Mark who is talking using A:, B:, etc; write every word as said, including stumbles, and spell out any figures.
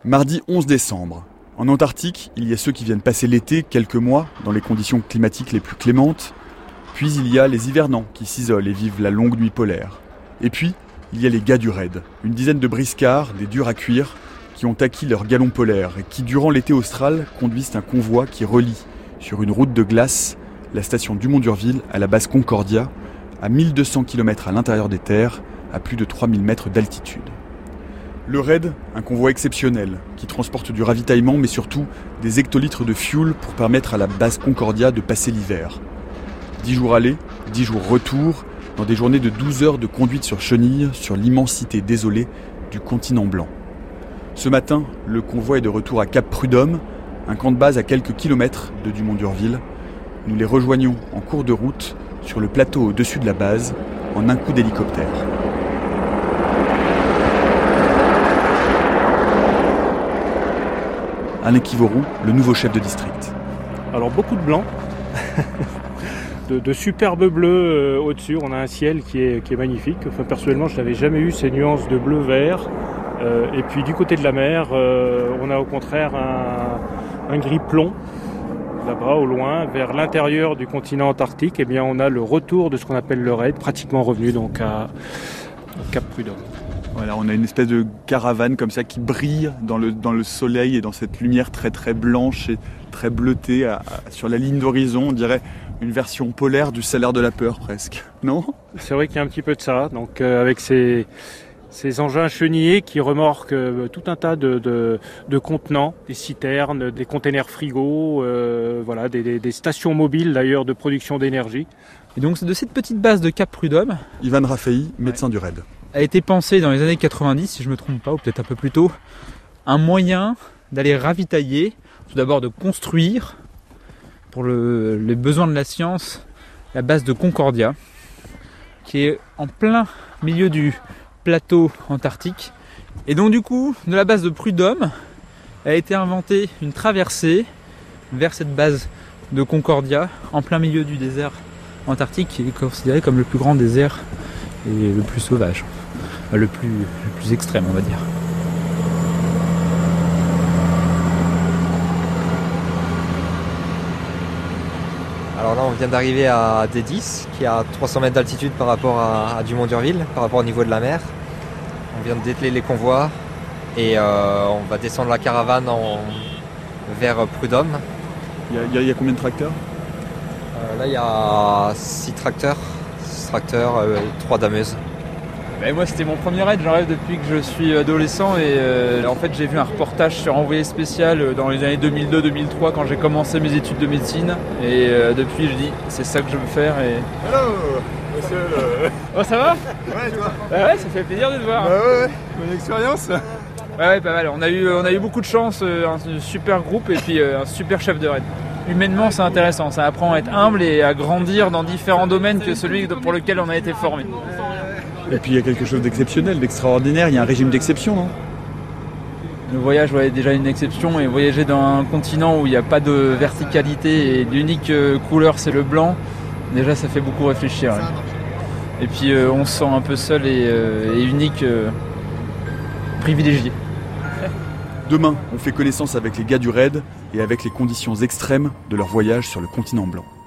A: Mardi onze décembre. En Antarctique, il y a ceux qui viennent passer l'été, quelques mois, dans les conditions climatiques les plus clémentes. Puis il y a les hivernants qui s'isolent et vivent la longue nuit polaire. Et puis, il y a les gars du raid. Une dizaine de briscards, des durs à cuire, qui ont acquis leur galon polaire et qui, durant l'été austral, conduisent un convoi qui relie, sur une route de glace, la station Dumont d'Urville à la base Concordia, à mille deux cents kilomètres à l'intérieur des terres, à plus de trois mille mètres d'altitude. Le raid, un convoi exceptionnel, qui transporte du ravitaillement mais surtout des hectolitres de fuel pour permettre à la base Concordia de passer l'hiver. Dix jours aller, dix jours retour, dans des journées de douze heures de conduite sur chenille sur l'immensité désolée du continent blanc. Ce matin, le convoi est de retour à Cap Prud'homme, un camp de base à quelques kilomètres de Dumont d'Urville. Nous les rejoignons en cours de route sur le plateau au-dessus de la base, en un coup d'hélicoptère. Alain Kivorou, le nouveau chef de district.
B: Alors beaucoup de blanc, de, de superbes bleus euh, au-dessus. On a un ciel qui est, qui est magnifique. Enfin, personnellement, je n'avais jamais eu ces nuances de bleu-vert. Euh, et puis du côté de la mer, euh, on a au contraire un, un gris plomb. Là-bas, au loin, vers l'intérieur du continent antarctique, eh bien, on a le retour de ce qu'on appelle le raid, pratiquement revenu donc à, à Cap Prud'homme.
A: Voilà, on a une espèce de caravane comme ça qui brille dans le, dans le soleil et dans cette lumière très très blanche et très bleutée à, à, sur la ligne d'horizon. On dirait une version polaire du salaire de la peur presque, non ?
B: C'est vrai qu'il y a un petit peu de ça, donc euh, avec ces, ces engins chenillés qui remorquent euh, tout un tas de, de, de contenants, des citernes, des containers frigos, euh, voilà, des, des, des stations mobiles d'ailleurs de production d'énergie.
C: Et donc c'est de cette petite base de Cap Prud'homme.
A: Ivan Raffaï, médecin ouais. du raid.
C: A été pensé dans les années quatre-vingt-dix, si je ne me trompe pas, ou peut-être un peu plus tôt, un moyen d'aller ravitailler, tout d'abord de construire, pour le, les besoins de la science, la base de Concordia, qui est en plein milieu du plateau antarctique. Et donc du coup, de la base de Prud'homme, a été inventée une traversée vers cette base de Concordia, en plein milieu du désert antarctique, qui est considéré comme le plus grand désert et le plus sauvage. Le plus, le plus extrême, on va dire.
D: Alors là, on vient d'arriver à D dix, qui est à trois cents mètres d'altitude par rapport à, à Dumont d'Urville, par rapport au niveau de la mer. On vient de dételer les convois et euh, on va descendre la caravane en, vers Prud'homme.
A: Il y, a, il, y a, il y a combien de tracteurs ?
D: euh, Là, il y a six tracteurs, six tracteurs, euh, trois dameuses.
C: Ben moi c'était mon premier raid, j'en rêve depuis que je suis adolescent et euh, en fait j'ai vu un reportage sur Envoyé spécial dans les années deux mille deux deux mille trois quand j'ai commencé mes études de médecine et euh, depuis je dis c'est ça que je veux faire et...
E: Hello monsieur le...
C: Oh ça va ?
E: Ouais toi ?
C: Bah ouais ça fait plaisir de te voir.
E: Bah ouais ouais, bonne expérience.
C: Ouais ouais pas mal, on a eu, on a eu beaucoup de chance, un super groupe et puis un super chef de raid. Humainement c'est intéressant, ça apprend à être humble et à grandir dans différents domaines que celui pour lequel on a été formé.
A: Et puis il y a quelque chose d'exceptionnel, d'extraordinaire, il y a un régime d'exception, non ?
C: Le voyage ouais, est déjà une exception et voyager dans un continent où il n'y a pas de verticalité et l'unique couleur c'est le blanc, déjà ça fait beaucoup réfléchir. Ouais. Et puis euh, on se sent un peu seul et, euh, et unique, euh, privilégié.
A: Demain, on fait connaissance avec les gars du raid et avec les conditions extrêmes de leur voyage sur le continent blanc.